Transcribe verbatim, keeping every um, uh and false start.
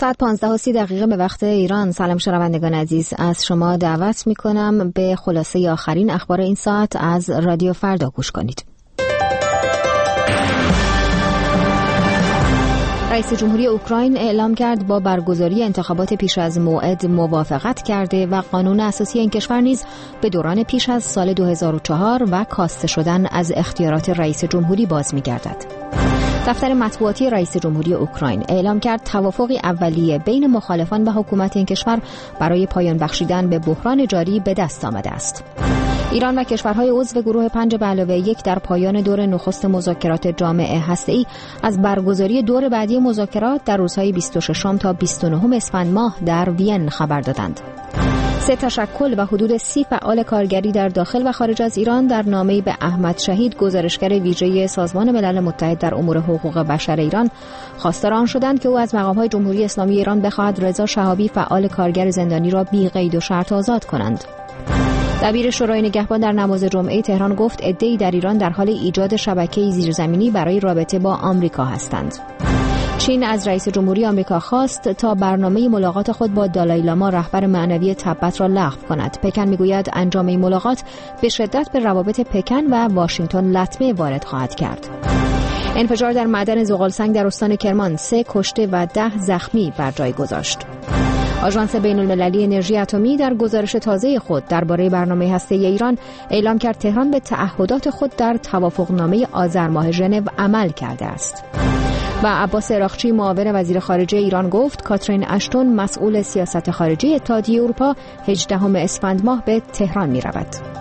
ساعت پانزده و سی دقیقه به وقت ایران. سلام شنوندگان عزیز، از شما دعوت می کنم به خلاصه آخرین اخبار این ساعت از رادیو فردا گوش کنید. رئیس جمهوری اوکراین اعلام کرد با برگزاری انتخابات پیش از موعد موافقت کرده و قانون اساسی این کشور نیز به دوران پیش از سال دو هزار و چهار و کاسته شدن از اختیارات رئیس جمهوری باز می‌گردد. دفتر مطبوعاتی رئیس جمهوری اوکراین اعلام کرد توافقی اولیه بین مخالفان و حکومت این کشور برای پایان بخشیدن به بحران جاری به دست آمده است. ایران و کشورهای عضو گروه پنج به علاوه یک در پایان دور نخست مذاکرات جامعه هسته‌ای از برگزاری دور بعدی مذاکرات در روزهای بیست و ششم تا بیست و نهم اسفند ماه در وین خبر دادند. سه تشکل و حدود سی فعال کارگری در داخل و خارج از ایران در نامه‌ای به احمد شهید گزارشگر ویژه سازمان ملل متحد در امور حقوق بشر ایران خواستار آن شدند که او از مقام‌های جمهوری اسلامی ایران بخواهد رضا شهابی فعال کارگر زندانی را بی قید و شرط آزاد کنند. دبیر شورای نگهبان در نماز جمعه تهران گفت عده‌ای در ایران در حال ایجاد شبکه‌ای زیرزمینی برای رابطه با آمریکا هستند. چین از رئیس جمهوری آمریکا خواست تا برنامه ملاقات خود با دالای لاما رهبر معنوی تبت را لغو کند. پکن میگوید انجام این ملاقات به شدت به روابط پکن و واشنگتن لطمه وارد خواهد کرد. انفجار در معدن زغالسنگ در استان کرمان سه کشته و ده زخمی بر جای گذاشت. آژانس بین‌المللی انرژی اتمی در گزارش تازه خود درباره برنامه هسته‌ای ایران اعلام کرد تهران به تعهدات خود در توافقنامه آذر ماه ژنو عمل کرده است. و عباس عراقچی معاون وزیر خارجه ایران گفت کاترین اشتون مسئول سیاست خارجی اتحادیه اروپا هجدهم اسفند ماه به تهران می رود.